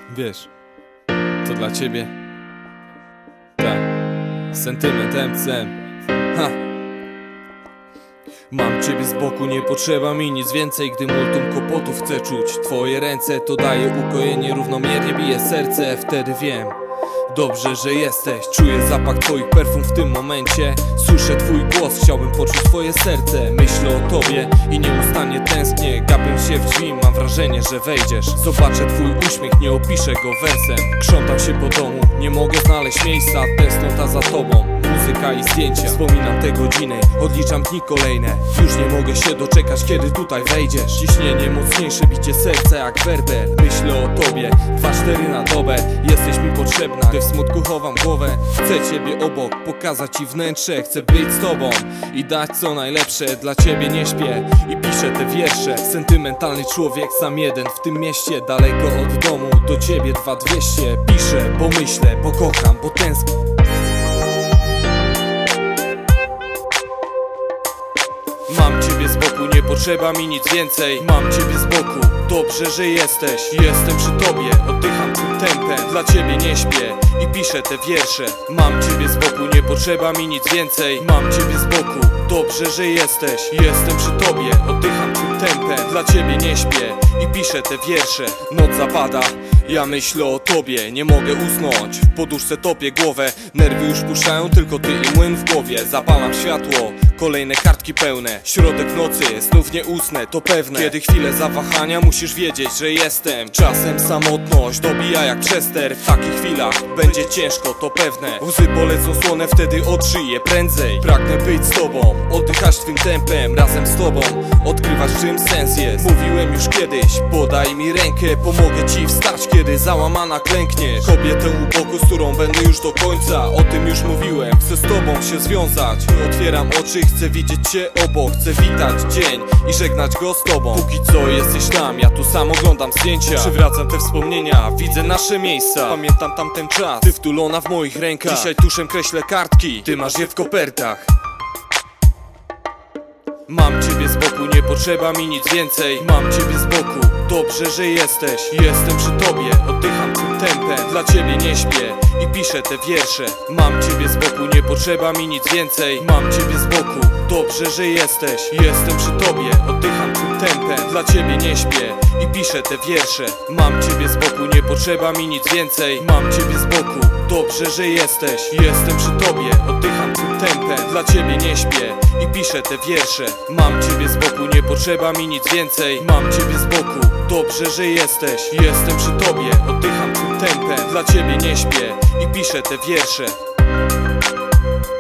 Wiesz, to dla ciebie. Tak, sentyment MCM. Ha. Mam ciebie z boku, nie potrzeba mi nic więcej. Gdy multum kłopotów chcę czuć twoje ręce, to daje ukojenie, równomiernie bije serce. Wtedy wiem dobrze, że jesteś. Czuję zapach twoich perfum w tym momencie. Słyszę twój głos, chciałbym poczuć twoje serce. Myślę o tobie i nieustannie tęsknię. Gapię się w drzwi, mam wrażenie, że wejdziesz. Zobaczę twój uśmiech, nie opiszę go wersem. Krzątam się po domu, nie mogę znaleźć miejsca. Tęsknota za tobą, muzyka i zdjęcia. Wspominam te godziny, odliczam dni kolejne. Już nie mogę się doczekać, kiedy tutaj wejdziesz. Ciśnienie mocniejsze, bicie serca jak werber. Myślę o tobie, 2-4 na dobę. Jesteś mi potrzebna, gdy w smutku chowam głowę. Chcę ciebie obok, pokazać ci wnętrze. Chcę być z tobą i dać co najlepsze. Dla ciebie nie śpię i piszę te wiersze. Sentymentalny człowiek, sam jeden w tym mieście. Daleko od domu, do ciebie 2200. Piszę, bo myślę, bo kocham, bo tęsknię. Mam ciebie z boku, nie potrzeba mi nic więcej. Mam ciebie z boku, dobrze, że jesteś. Jestem przy tobie, oddycham tym tempem. Dla ciebie nie śpię i piszę te wiersze. Mam ciebie z boku, nie potrzeba mi nic więcej. Mam ciebie z boku, dobrze, że jesteś. Jestem przy tobie, oddycham tym tempem. Dla ciebie nie śpię i piszę te wiersze. Noc zapada, ja myślę o tobie. Nie mogę usnąć, w poduszce topię głowę. Nerwy już puszczają, tylko ty i młyn w głowie. Zapalam światło, kolejne kartki pełne. Środek nocy, znów nie usnę, to pewne. Kiedy chwilę zawahania, musisz wiedzieć, że jestem. Czasem samotność dobija jak przester. W takich chwilach będzie ciężko, to pewne. Łzy polecą słone, wtedy odszyję prędzej. Pragnę być z tobą, oddychać twym tempem. Razem z tobą, odkrywać czym sens jest. Mówiłem już kiedyś, podaj mi rękę. Pomogę ci wstać, kiedy załamana klękniesz. Kobietę u boku, z którą będę już do końca. O tym już mówiłem, chcę z tobą się związać. Otwieram oczy, chcę widzieć cię obok. Chcę witać dzień i żegnać go z tobą. Póki co jesteś tam, ja tu sam oglądam zdjęcia. Przywracam te wspomnienia, widzę nasze miejsca. Pamiętam tamten czas, ty wtulona w moich rękach. Dzisiaj tuszem kreślę kartki, ty masz je w kopertach. Mam ciebie z boku, nie potrzeba mi nic więcej. Mam ciebie z boku, dobrze, że jesteś. Jestem przy tobie, oddycham tym tempem. Dla ciebie nie śpię i piszę te wiersze. Mam ciebie z boku, nie potrzeba mi nic więcej. Mam ciebie z boku, dobrze, że jesteś. Jestem przy tobie, oddycham tym tempem. Dla ciebie nie śpię i piszę te wiersze. Mam ciebie z boku, nie potrzeba mi nic więcej. Mam ciebie z boku, dobrze, że jesteś. Jestem przy tobie, oddycham tym tempem. Dla ciebie nie śpię i piszę te wiersze. Mam ciebie z boku, nie potrzeba mi nic więcej. Mam ciebie z boku, dobrze, że jesteś. Jestem przy tobie, oddycham tym tempem. Dla ciebie nie śpię i piszę te wiersze.